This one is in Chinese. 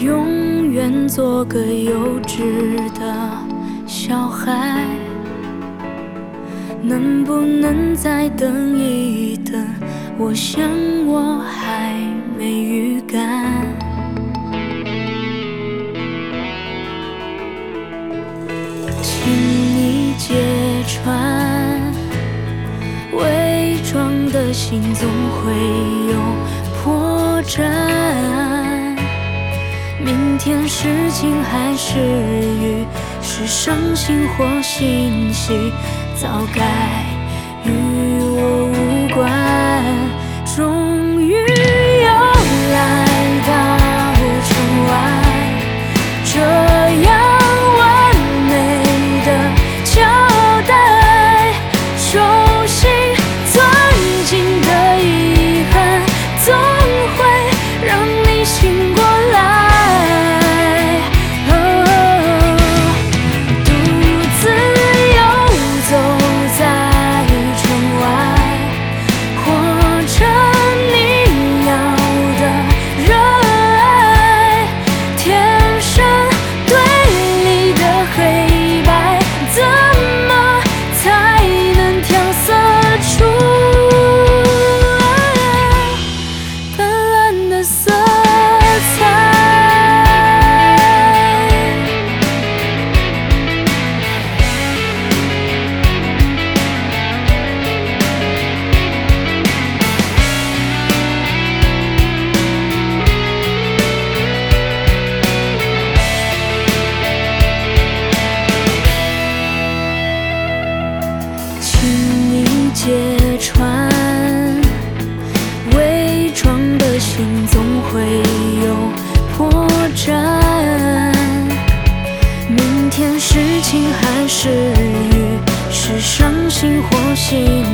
永远做个幼稚的小孩。能不能再等一等？我想我还没预感。请你揭穿，伪装的心总会有破绽。明天是晴还是雨，是伤心或欣喜，早该与我无关。终于又来到城外，这样完美的交代，手心攥紧的遗憾，总会让你醒过来。揭穿，伪装的心总会有破绽。明天是晴还是雨，是伤心或欣